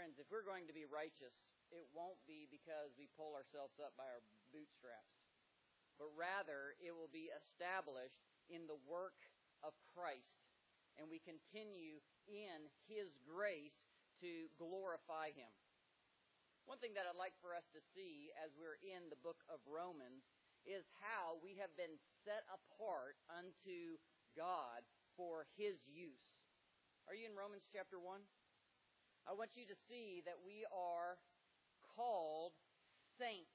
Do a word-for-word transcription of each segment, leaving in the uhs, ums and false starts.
Friends, if we're going to be righteous, it won't be because we pull ourselves up by our bootstraps, but rather it will be established in the work of Christ, and we continue in His grace to glorify Him. One thing that I'd like for us to see as we're in the book of Romans is how we have been set apart unto God for His use. Are you in Romans chapter one? I want you to see that we are called saints.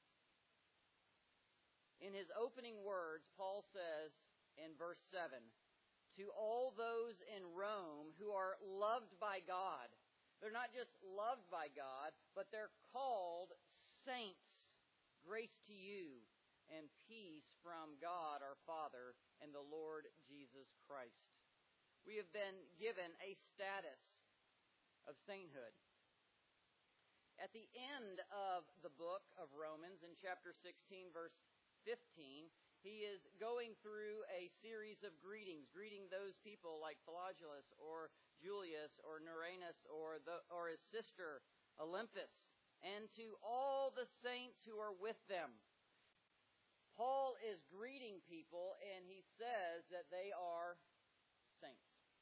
In his opening words, Paul says in verse seven, to all those in Rome who are loved by God. They're not just loved by God, but they're called saints. Grace to you and peace from God our Father and the Lord Jesus Christ. We have been given a status of sainthood. At the end of the book of Romans, in chapter sixteen, verse fifteen, he is going through a series of greetings, greeting those people like Philogulus or Julius or Nereus or, the, or his sister Olympus, and to all the saints who are with them. Paul is greeting people, and he says that they are saints.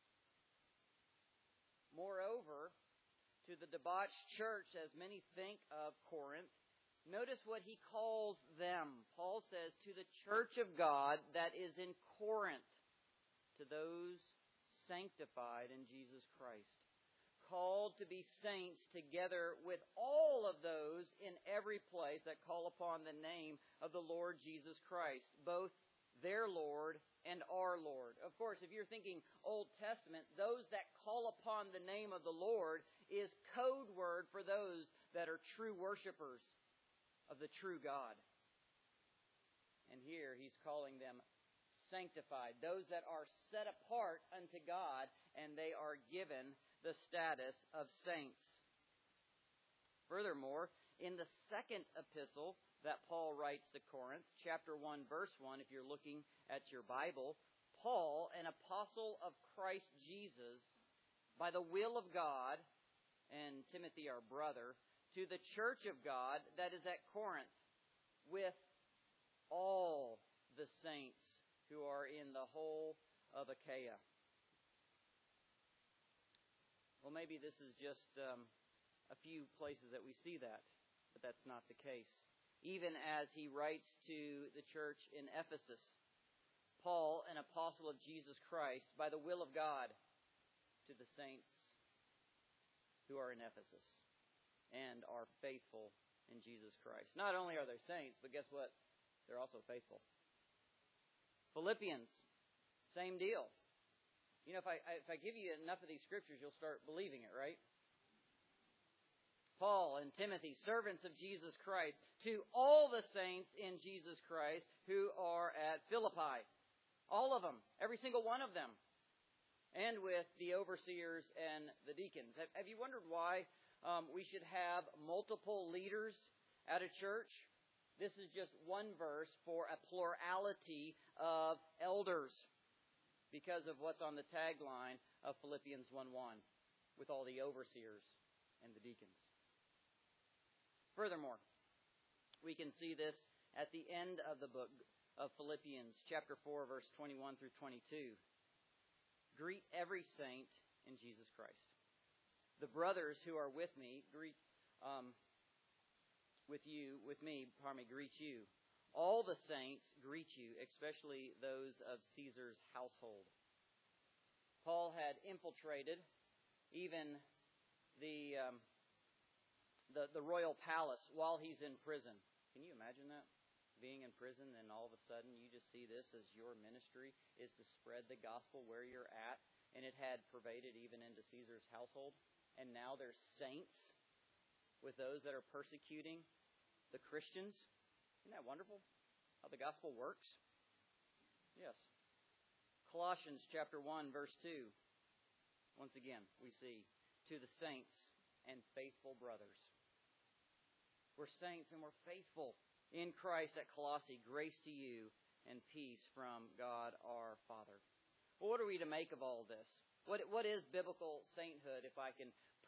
Moreover, to the debauched church, as many think of Corinth, notice what he calls them. Paul says, to the church of God that is in Corinth, to those sanctified in Jesus Christ, called to be saints together with all of those in every place that call upon the name of the Lord Jesus Christ, both their Lord and our Lord. Of course, if you're thinking Old Testament, those that call upon the name of the Lord is code word for those that are true worshipers of the true God. And here he's calling them sanctified, those that are set apart unto God, and they are given the status of saints. Furthermore, in the second epistle that Paul writes to Corinth, chapter one, verse one, if you're looking at your Bible, Paul, an apostle of Christ Jesus, by the will of God, and Timothy, our brother, to the church of God that is at Corinth, with all the saints who are in the whole of Achaia. Well, maybe this is just um, a few places that we see that, but that's not the case. Even as he writes to the church in Ephesus, Paul, an apostle of Jesus Christ, by the will of God, to the saints who are in Ephesus and are faithful in Jesus Christ. Not only are they saints, but guess what? They're also faithful. Philippians, same deal. You know, if I if I give you enough of these scriptures, you'll start believing it, right? Paul and Timothy, servants of Jesus Christ, to all the saints in Jesus Christ who are at Philippi. All of them, every single one of them. And with the overseers and the deacons. Have, have you wondered why um, we should have multiple leaders at a church? This is just one verse for a plurality of elders, because of what's on the tagline of Philippians one one, with all the overseers and the deacons. Furthermore, we can see this at the end of the book of Philippians, chapter four, verse twenty-one through twenty-two. Greet every saint in Jesus Christ. The brothers who are with me, greet um, with you, with me, pardon me, greet you. All the saints greet you, especially those of Caesar's household. Paul had infiltrated even the, um, the the royal palace while he's in prison. Can you imagine that? Being in prison, and all of a sudden you just see this as your ministry is to spread the gospel where you're at. And it had pervaded even into Caesar's household. And now there's saints with those that are persecuting the Christians. Isn't that wonderful? How the gospel works? Yes. Colossians chapter one, verse two. Once again, we see, to the saints and faithful brothers. We're saints and we're faithful in Christ at Colossae. Grace to you and peace from God our Father. Well, what are we to make of all this? What What is biblical sainthood, if I can put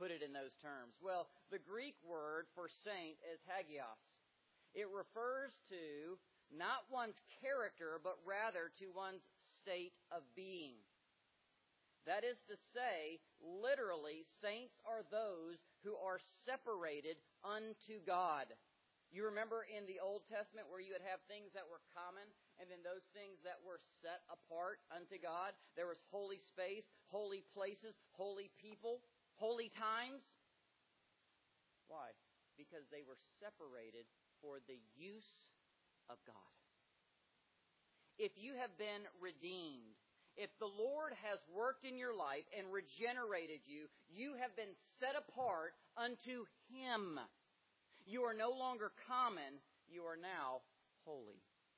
put it in those terms? Well, the Greek word for saint is hagios. It refers to not one's character, but rather to one's state of being. That is to say, literally, saints are those who are separated unto God. You remember in the Old Testament where you would have things that were common and then those things that were set apart unto God? There was holy space, holy places, holy people, holy times. Why? Because they were separated for the use of God. If you have been redeemed, if the Lord has worked in your life and regenerated you, you have been set apart unto Him. You are no longer common, you are now holy.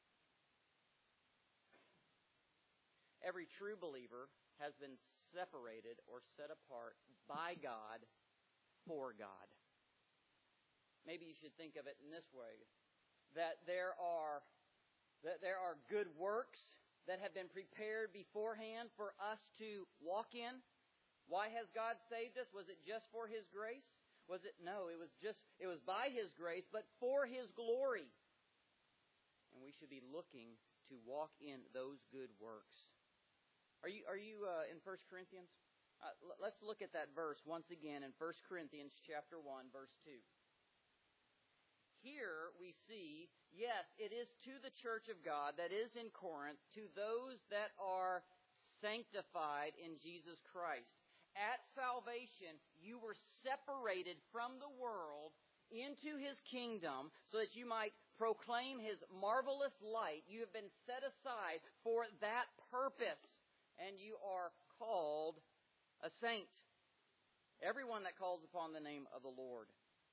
Every true believer has been separated or set apart by God for God. Maybe you should think of it in this way, that there are that there are good works that have been prepared beforehand for us to walk in. Why has God saved us? Was it just for His grace? Was it? No, it was just, it was by His grace, but for His glory. And we should be looking to walk in those good works. Are you are you uh, in First Corinthians? Uh, l- let's look at that verse once again in First Corinthians chapter one, verse two. Here we see, yes, it is to the church of God that is in Corinth, to those that are sanctified in Jesus Christ. At salvation, you were separated from the world into His kingdom so that you might proclaim His marvelous light. You have been set aside for that purpose, and you are called a saint. Everyone that calls upon the name of the Lord.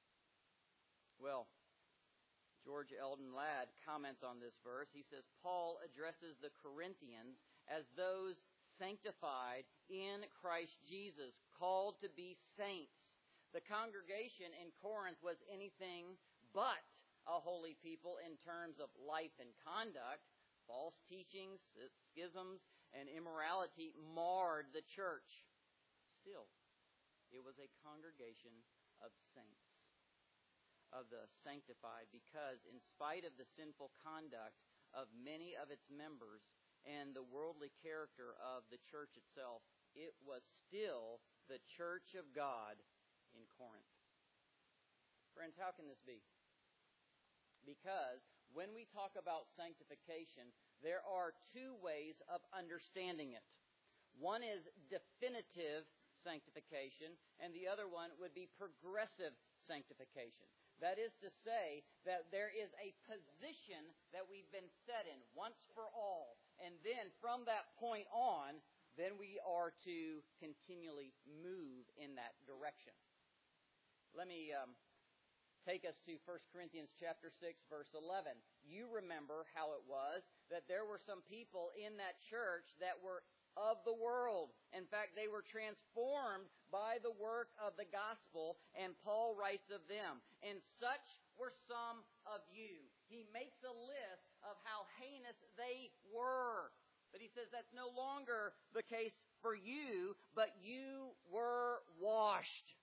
Well, George Eldon Ladd comments on this verse. He says, Paul addresses the Corinthians as those sanctified in Christ Jesus, called to be saints. The congregation in Corinth was anything but a holy people in terms of life and conduct. False teachings, schisms, and immorality marred the church. Still, it was a congregation of saints, of the sanctified, because in spite of the sinful conduct of many of its members and the worldly character of the church itself, it was still the church of God in Corinth. Friends, how can this be? Because when we talk about sanctification, there are two ways of understanding it. One is definitive sanctification, and the other one would be progressive sanctification. That is to say that there is a position that we've been set in once for all. And then from that point on, then we are to continually move in that direction. Let me um, take us to First Corinthians chapter six, verse eleven. You remember how it was that there were some people in that church that were of the world. In fact, they were transformed by the work of the gospel, and Paul writes of them. And such were some of you. He makes a list of how heinous they were. But he says that's no longer the case for you, but you were washed.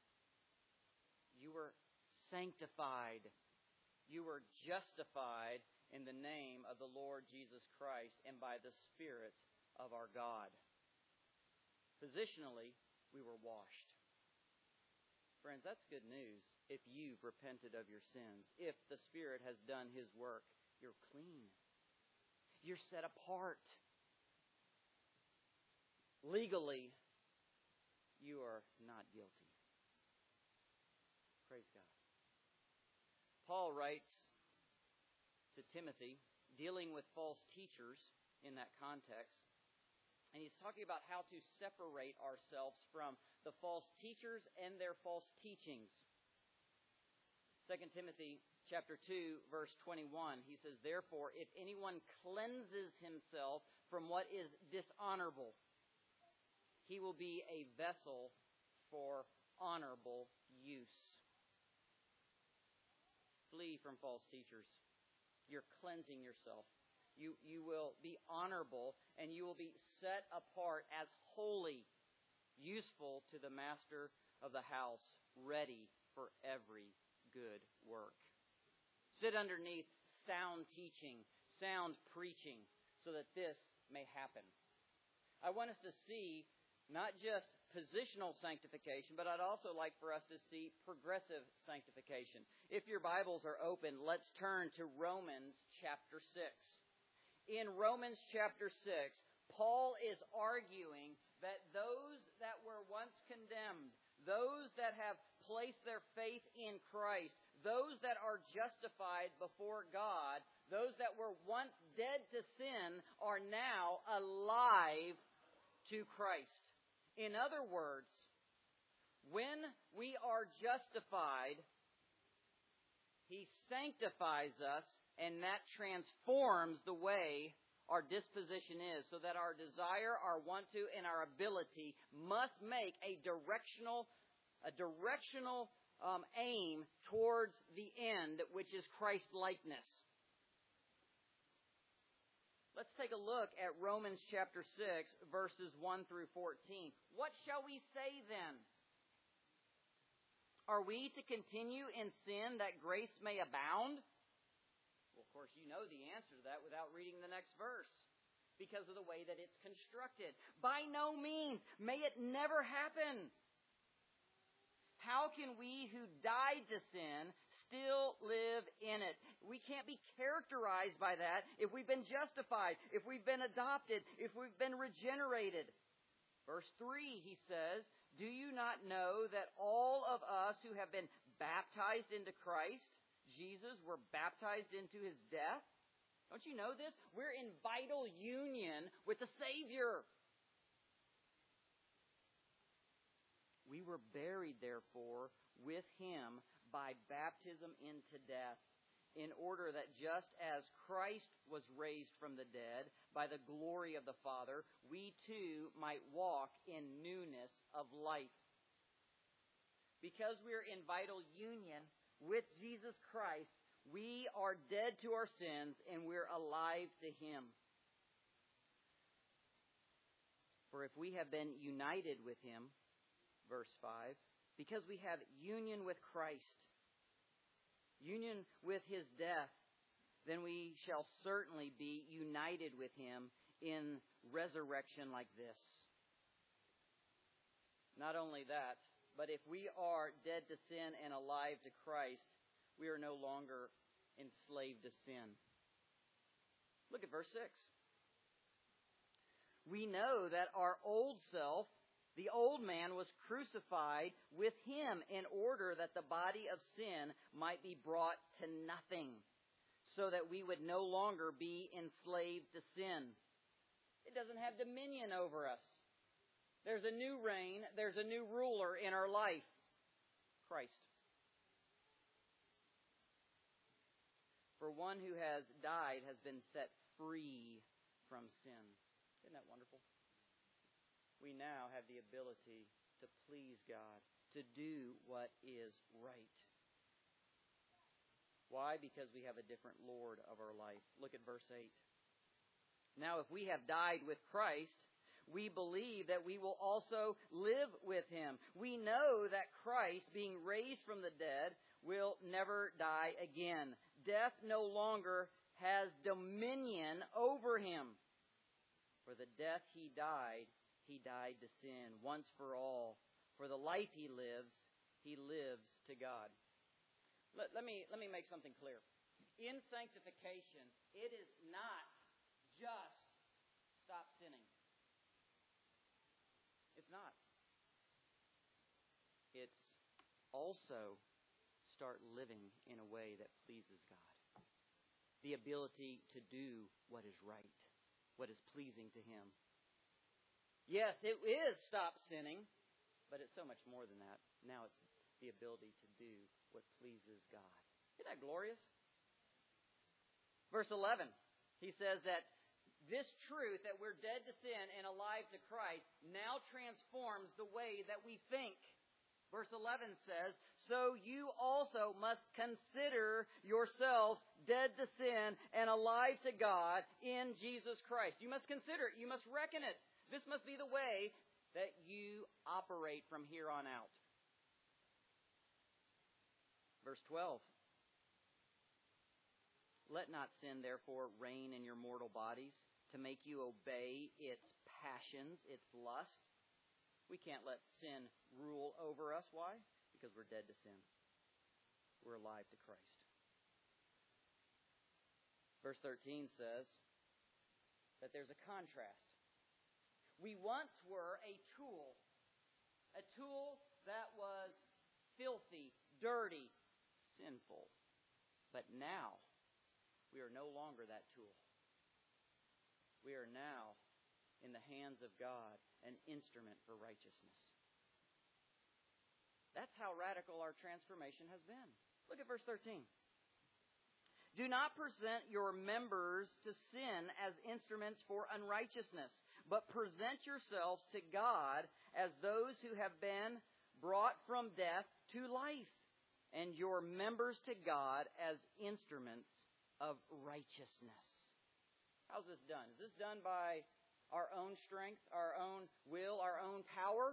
You were sanctified. You were justified in the name of the Lord Jesus Christ and by the Spirit of our God. Positionally, we were washed. Friends, that's good news if you've repented of your sins. If the Spirit has done His work, you're clean. You're set apart. Legally, you are not guilty. Praise God. Paul writes to Timothy, dealing with false teachers in that context, and he's talking about how to separate ourselves from the false teachers and their false teachings. Second Timothy chapter two, verse twenty-one, he says, therefore, if anyone cleanses himself from what is dishonorable, he will be a vessel for honorable use. Flee from false teachers. You're cleansing yourself. You, you will be honorable, and you will be set apart as holy, useful to the master of the house. ready for every good work. Sit underneath sound teaching, sound preaching, so that this may happen. I want us to see not just positional sanctification, but I'd also like for us to see progressive sanctification. If your Bibles are open, let's turn to Romans chapter six. In Romans chapter six, Paul is arguing that those that were once condemned, those that have placed their faith in Christ, those that are justified before God, those that were once dead to sin are now alive to Christ. In other words, when we are justified, He sanctifies us, and that transforms the way our disposition is, so that our desire, our want to, and our ability must make a directional, a directional um, aim towards the end, which is Christ-likeness. Let's take a look at Romans chapter six, verses one through fourteen. What shall we say then? Are we to continue in sin that grace may abound? Well, of course, you know the answer to that without reading the next verse, because of the way that it's constructed. By no means. May it never happen. How can we who died to sin still live in it? We can't be characterized by that if we've been justified, if we've been adopted, if we've been regenerated. Verse three, he says, do you not know that all of us who have been baptized into Christ, Jesus, were baptized into His death? Don't you know this? We're in vital union with the Savior. We were buried, therefore, with Him by baptism into death, in order that just as Christ was raised from the dead by the glory of the Father, we too might walk in newness of life. Because we are in vital union with Jesus Christ, we are dead to our sins and we're alive to Him. For if we have been united with Him, verse five, because we have union with Christ, union with His death, then we shall certainly be united with Him in resurrection like this. Not only that, but if we are dead to sin and alive to Christ, we are no longer enslaved to sin. Look at verse six. We know that our old self, the old man, was crucified with Him in order that the body of sin might be brought to nothing, so that we would no longer be enslaved to sin. It doesn't have dominion over us. There's a new reign, there's a new ruler in our life, Christ. For one who has died has been set free from sin. Isn't that wonderful? We now have the ability to please God, to do what is right. Why? Because we have a different Lord of our life. Look at verse eight. Now, if we have died with Christ, we believe that we will also live with Him. We know that Christ, being raised from the dead, will never die again. Death no longer has dominion over Him. For the death He died, He died to sin once for all. For the life He lives, He lives to God. Let, let me, let me make something clear. In sanctification, it is not just stop sinning. It's not. It's also start living in a way that pleases God. The ability to do what is right, what is pleasing to Him. Yes, it is stop sinning, but it's so much more than that. Now it's the ability to do what pleases God. Isn't that glorious? Verse eleven, he says that this truth that we're dead to sin and alive to Christ now transforms the way that we think. Verse eleven says, so you also must consider yourselves dead to sin and alive to God in Jesus Christ. You must consider it. You must reckon it. This must be the way that you operate from here on out. Verse twelve. Let not sin, therefore, reign in your mortal bodies to make you obey its passions, its lust. We can't let sin rule over us. Why? Because we're dead to sin. We're alive to Christ. Verse thirteen says that there's a contrast. We once were a tool, a tool that was filthy, dirty, sinful. But now, we are no longer that tool. We are now in the hands of God, an instrument for righteousness. That's how radical our transformation has been. Look at verse thirteen. Do not present your members to sin as instruments for unrighteousness, but present yourselves to God as those who have been brought from death to life, and your members to God as instruments of righteousness. How's this done? Is this done by our own strength, our own will, our own power?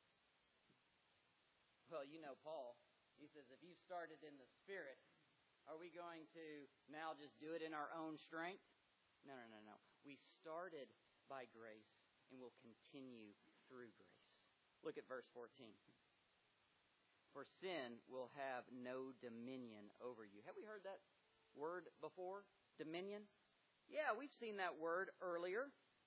Well, you know Paul. He says, if you've started in the Spirit, are we going to now just do it in our own strength? No, no, no, no. We started by grace and will continue through grace. Look at verse fourteen. For sin will have no dominion over you. Have we heard that word before? Dominion? Yeah, we've seen that word earlier.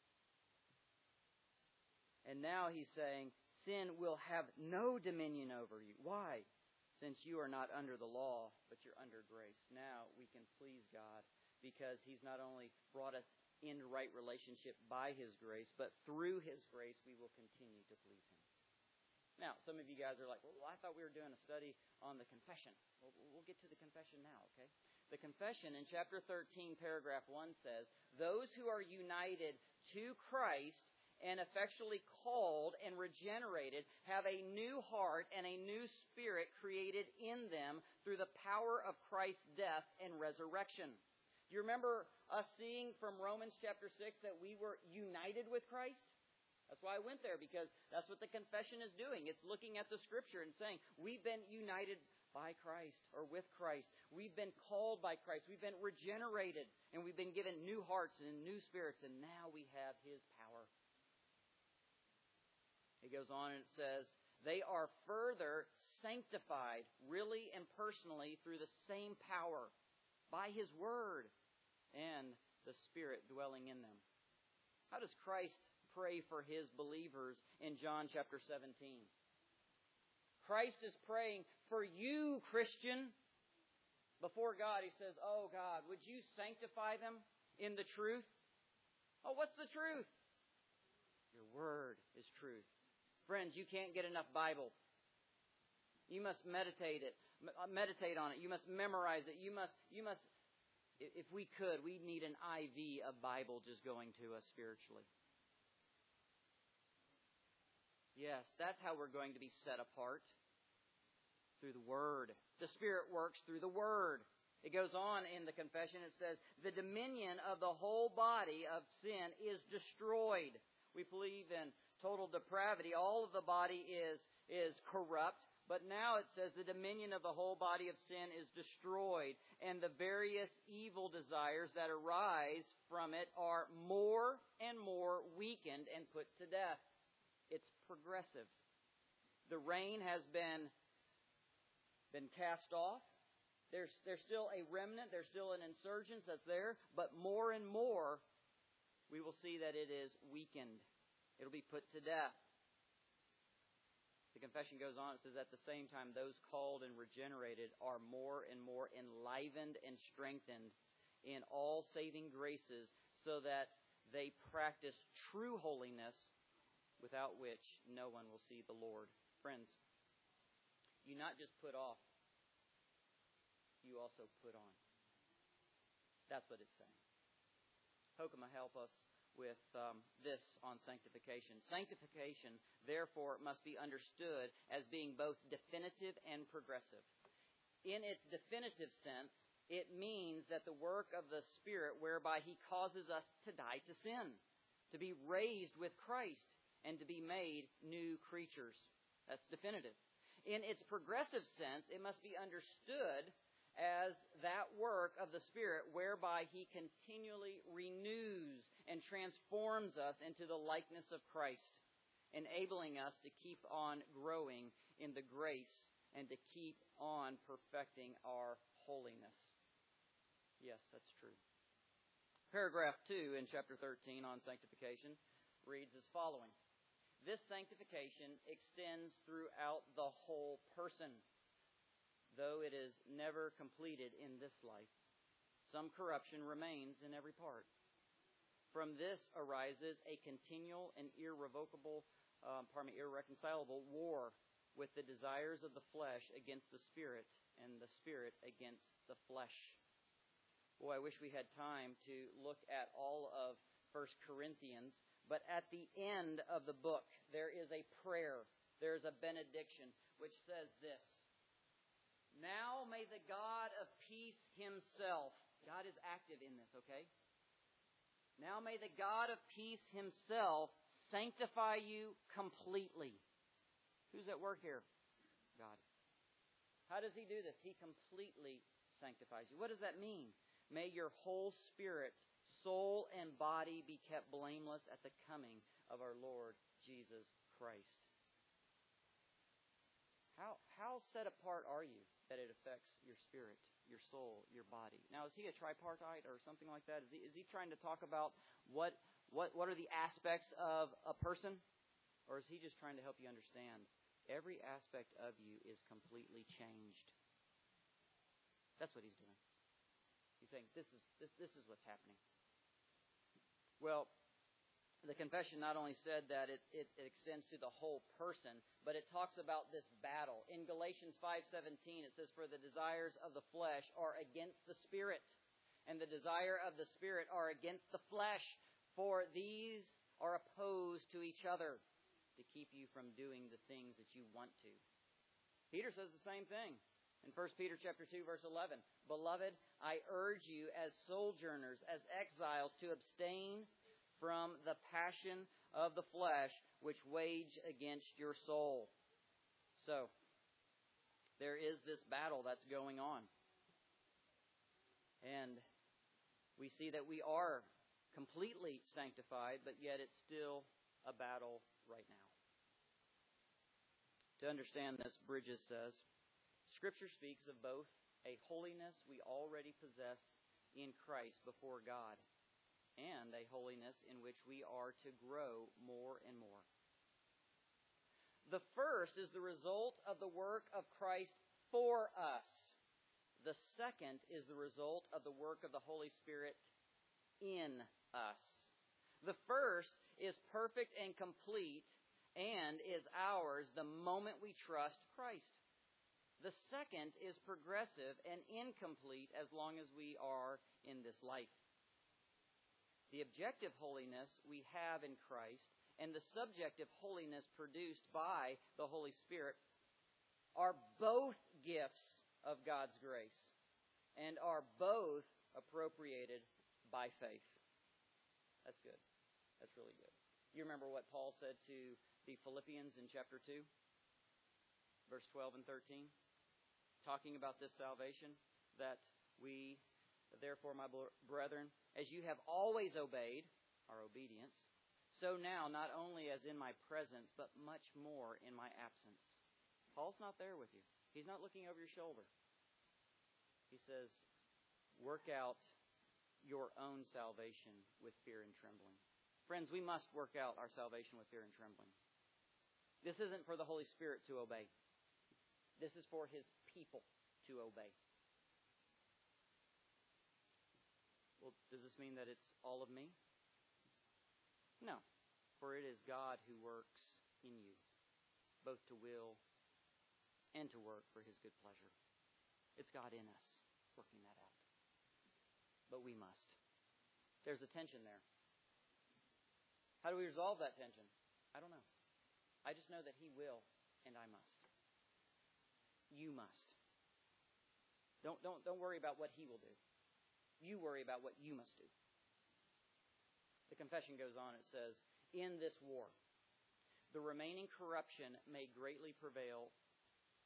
And now he's saying, sin will have no dominion over you. Why? Since you are not under the law, but you're under grace. Now we can please God because he's not only brought us into right relationship by his grace, but through his grace we will continue to please him. Now, some of you guys are like, well, I thought we were doing a study on the confession. Well, we'll get to the confession now, okay? The confession in chapter thirteen, paragraph one says, those who are united to Christ and effectually called and regenerated have a new heart and a new spirit created in them through the power of Christ's death and resurrection. Do you remember us seeing from Romans chapter six that we were united with Christ? That's why I went there, because that's what the confession is doing. It's looking at the Scripture and saying, we've been united by Christ or with Christ. We've been called by Christ. We've been regenerated, and we've been given new hearts and new spirits, and now we have his power. It goes on and it says, they are further sanctified, really and personally, through the same power, by his word and the Spirit dwelling in them. How does Christ pray for his believers in John chapter seventeen? Christ is praying for you, Christian. Before God, he says, oh God, would you sanctify them in the truth? Oh, what's the truth? Your word is truth. Friends, you can't get enough Bible. You must meditate it, meditate on it. You must memorize it. You must, you must, if we could, we need an I V of Bible just going to us spiritually. Yes, that's how we're going to be set apart. Through the Word. The Spirit works through the Word. It goes on in the confession. It says, the dominion of the whole body of sin is destroyed. We believe in total depravity. All of the body is, is corrupt. But now it says the dominion of the whole body of sin is destroyed. And the various evil desires that arise from it are more and more weakened and put to death. It's progressive. The reign has been, been cast off. There's, there's still a remnant. There's still an insurgence that's there. But more and more, we will see that it is weakened. It'll be put to death. The confession goes on. It says, at the same time, those called and regenerated are more and more enlivened and strengthened in all saving graces so that they practice true holiness, without which no one will see the Lord. Friends, you not just put off, you also put on. That's what it's saying. Hokema, help us with um, this on sanctification. Sanctification, therefore, must be understood as being both definitive and progressive. In its definitive sense, it means that the work of the Spirit whereby he causes us to die to sin, to be raised with Christ, and to be made new creatures. That's definitive. In its progressive sense, it must be understood as that work of the Spirit whereby He continually renews and transforms us into the likeness of Christ, enabling us to keep on growing in the grace and to keep on perfecting our holiness. Yes, that's true. Paragraph two in chapter thirteen on sanctification reads as following. This sanctification extends throughout the whole person, though it is never completed in this life. Some corruption remains in every part. From this arises a continual and irrevocable, um, pardon me, irreconcilable war with the desires of the flesh against the Spirit, and the Spirit against the flesh. Boy, I wish we had time to look at all of First Corinthians, but at the end of the book, there is a prayer, there is a benediction, which says this: Now may the God of peace Himself, God is active in this, okay? Now may the God of peace Himself sanctify you completely. Who's at work here? God. How does He do this? He completely sanctifies you. What does that mean? May your whole spirit, soul, and body be kept blameless at the coming of our Lord Jesus Christ. How how set apart are you that it affects your spirit, your soul, your body? Now, is he a tripartite or something like that? Is he, is he trying to talk about what, what, what are the aspects of a person? Or is he just trying to help you understand every aspect of you is completely changed? That's what he's doing. He's saying this is this, this is what's happening. Well, the confession not only said that it, it, it extends to the whole person, but it talks about this battle. In Galatians five seventeen, it says, For the desires of the flesh are against the Spirit, and the desire of the Spirit are against the flesh, for these are opposed to each other to keep you from doing the things that you want to. Peter says the same thing. In First Peter chapter two, verse eleven, Beloved, I urge you as sojourners, as exiles, to abstain from the passion of the flesh, which wage against your soul. So, there is this battle that's going on. And we see that we are completely sanctified, but yet it's still a battle right now. To understand this, Bridges says, Scripture speaks of both a holiness we already possess in Christ before God, and a holiness in which we are to grow more and more. The first is the result of the work of Christ for us. The second is the result of the work of the Holy Spirit in us. The first is perfect and complete and is ours the moment we trust Christ. The second is progressive and incomplete as long as we are in this life. The objective holiness we have in Christ and the subjective holiness produced by the Holy Spirit are both gifts of God's grace and are both appropriated by faith. That's good. That's really good. You remember what Paul said to the Philippians in chapter two, verse twelve and thirteen? Talking about this salvation, that we, therefore, my brethren, as you have always obeyed, our obedience, so now, not only as in my presence, but much more in my absence. Paul's not there with you. He's not looking over your shoulder. He says, work out your own salvation with fear and trembling. Friends, we must work out our salvation with fear and trembling. This isn't for the Holy Spirit to obey. This is for His people to obey. Well, does this mean that it's all of me? No, for it is God who works in you, both to will and to work for His good pleasure. It's God in us working that out. But we must. There's a tension there. How do we resolve that tension? I don't know. I just know that He will, and I must. You must. Don't, don't, don't worry about what He will do. You worry about what you must do. The confession goes on. It says, in this war, the remaining corruption may greatly prevail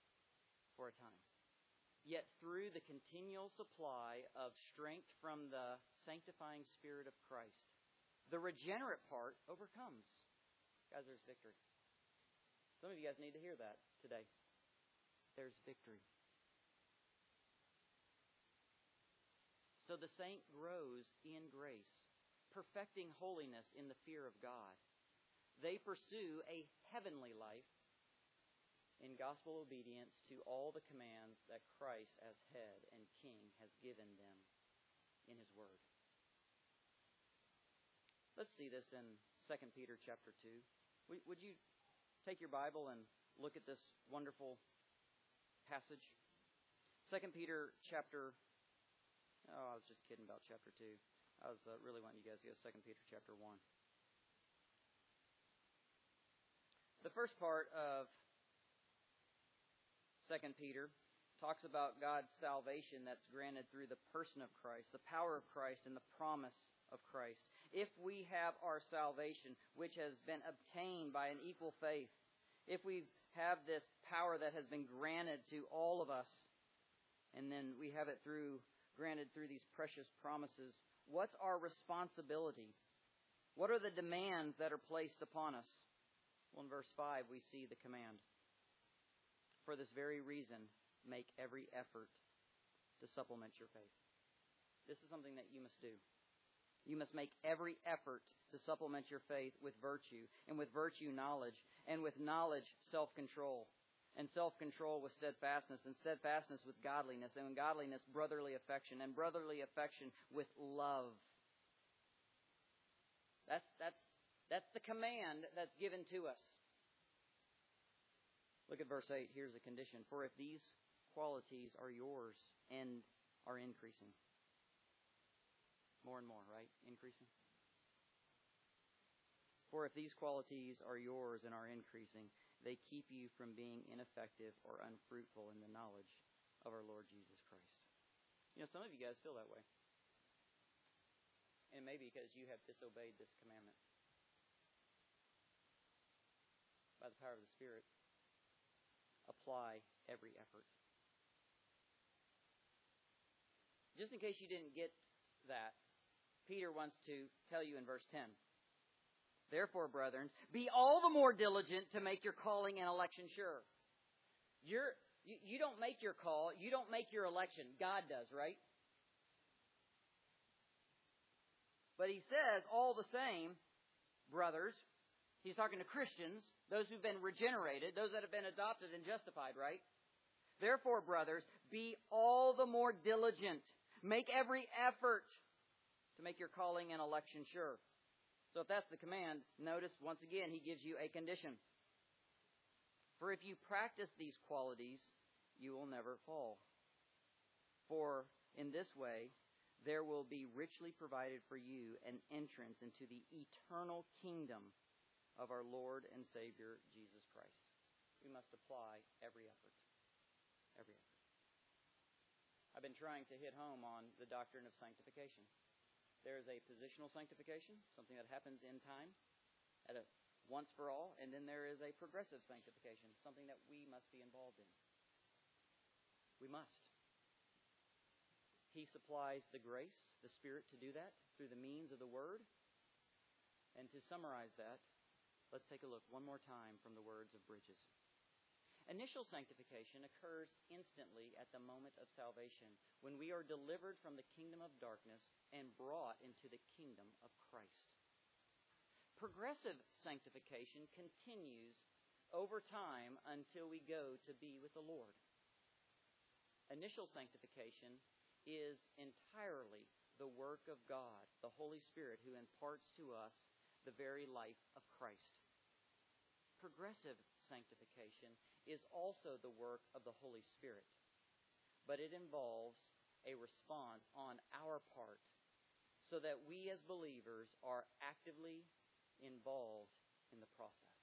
for a time. Yet through the continual supply of strength from the sanctifying Spirit of Christ, the regenerate part overcomes. Guys, there's victory. Some of you guys need to hear that today. There's victory. So the saint grows in grace, perfecting holiness in the fear of God. They pursue a heavenly life in gospel obedience to all the commands that Christ as head and king has given them in his word. Let's see this in Second Peter chapter two. Would you take your Bible and look at this wonderful passage? Second Peter chapter Oh, I was just kidding about chapter two. I was uh, really wanting you guys to go to Second Peter chapter one. The first part of Second Peter talks about God's salvation that's granted through the person of Christ, the power of Christ, and the promise of Christ. If we have our salvation, which has been obtained by an equal faith, if we have this power that has been granted to all of us, and then we have it through granted through these precious promises, what's our responsibility? What are the demands that are placed upon us? Well, in verse five, we see the command. For this very reason, make every effort to supplement your faith. This is something that you must do. You must make every effort to supplement your faith with virtue, and with virtue, knowledge, and with knowledge, self-control, and self-control with steadfastness, and steadfastness with godliness, and godliness, brotherly affection, and brotherly affection with love. That's, that's, that's the command that's given to us. Look at verse eight. Here's a condition. For if these qualities are yours and are increasing. More and more, right? Increasing. For if these qualities are yours and are increasing, they keep you from being ineffective or unfruitful in the knowledge of our Lord Jesus Christ. You know, some of you guys feel that way. And maybe because you have disobeyed this commandment. By the power of the Spirit, apply every effort. Just in case you didn't get that, Peter wants to tell you in verse ten. Therefore, brethren, be all the more diligent to make your calling and election sure. You're, you, you don't make your call. You don't make your election. God does, right? But he says, all the same, brothers, he's talking to Christians, those who've been regenerated, those that have been adopted and justified, right? Therefore, brothers, be all the more diligent. Make every effort to make your calling and election sure. So if that's the command, notice once again he gives you a condition. For if you practice these qualities, you will never fall. For in this way, there will be richly provided for you an entrance into the eternal kingdom of our Lord and Savior, Jesus Christ. We must apply every effort. Every effort. I've been trying to hit home on the doctrine of sanctification. There is a positional sanctification, something that happens in time, at a once for all, and then there is a progressive sanctification, something that we must be involved in. We must. He supplies the grace, the Spirit to do that through the means of the Word. And to summarize that, let's take a look one more time from the words of Bridges. Initial sanctification occurs instantly at the moment of salvation, when we are delivered from the kingdom of darkness and brought into the kingdom of Christ. Progressive sanctification continues over time until we go to be with the Lord. Initial sanctification is entirely the work of God, the Holy Spirit, who imparts to us the very life of Christ. Progressive sanctification is also the work of the Holy Spirit, but it involves a response on our part so that we as believers are actively involved in the process.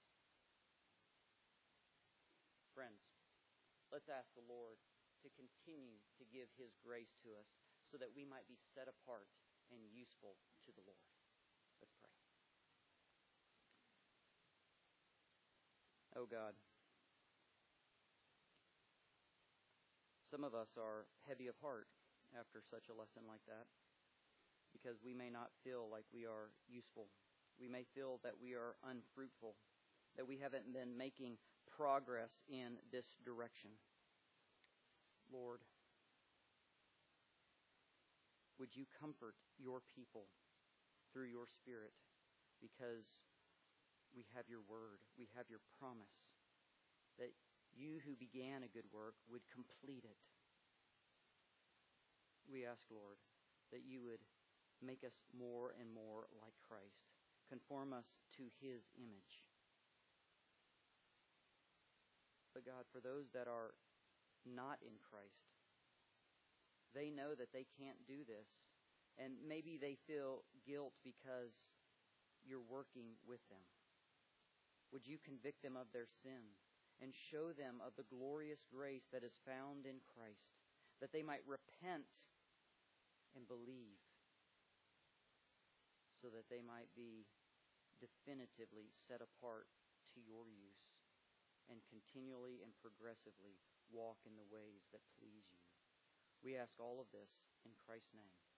Friends, let's ask the Lord to continue to give His grace to us so that we might be set apart and useful to the Lord. Let's pray. Oh God, Some of us are heavy of heart after such a lesson like that, because we may not feel like we are useful. We may feel that we are unfruitful, that we haven't been making progress in this direction. Lord, would you comfort your people through your Spirit, because we have your word, we have your promise that you who began a good work would complete it. We ask, Lord, that you would make us more and more like Christ, conform us to his image. But God, for those that are not in Christ, they know that they can't do this, and maybe they feel guilt because you're working with them. Would you convict them of their sin and show them of the glorious grace that is found in Christ, that they might repent and believe, so that they might be definitively set apart to your use and continually and progressively walk in the ways that please you. We ask all of this in Christ's name.